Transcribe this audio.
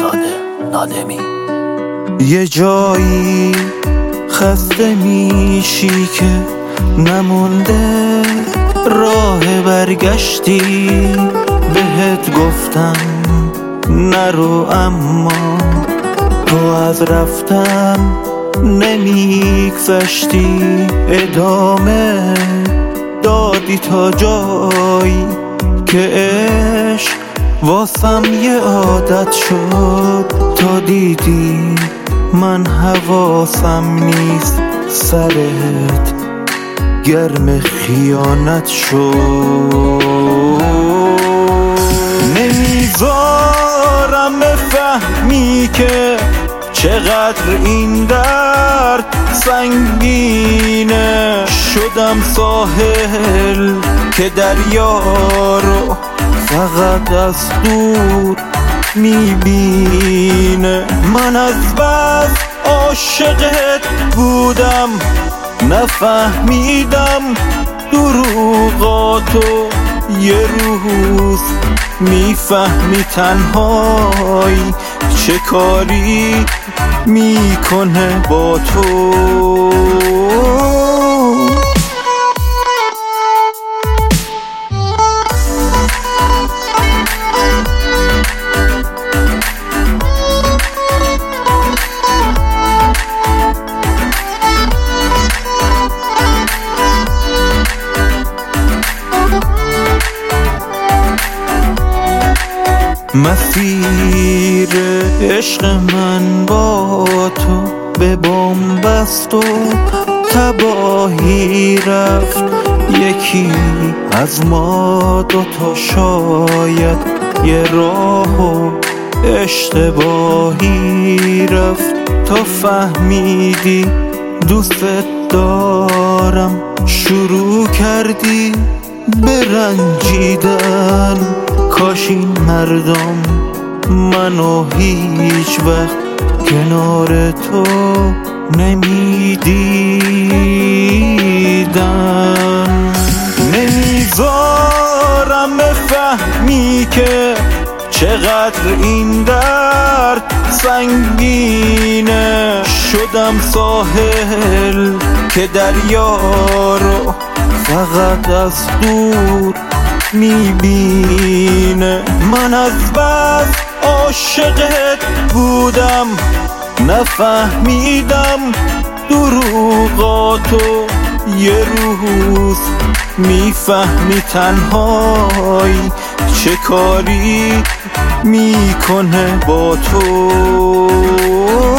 فرزاد نادمی. یه جایی خسته میشی که نمونده راه برگشتی، بهت گفتم نرو اما تو از رفتن نمیگذشتی، ادامه دادی تا جایی که عشق واسم یه عادت شد، تا دیدی من حواسم نیست سرت گرم خیانت شد. نمیذارم بفهمی که چقدر این درد سنگینه، شدم ساحل که دریا رو فقط از دور میبینه. من از بس عاشقت بودم نفهمیدم دروغاتو، یه روز میفهمی تنهایی چه کاری میکنه با تو. مسیر عشق من با تو به بنبست و تباهی رفت، یکی از ما دوتا شاید یه راه و اشتباهی رفت، تا فهمیدی دوستت دارم شروع کردی به رنجیدن. کاش این مردم منو هیچ وقت کنار تو نمیدیدن. نمیذارم بفهمی که چقدر این درد سنگینه، شدم ساحل که دریا رو فقط از دور میبینه. من از بس عاشقت بودم نفهمیدم دروغاتو، یه روز میفهمی تنهایی چه کاری میکنه با تو.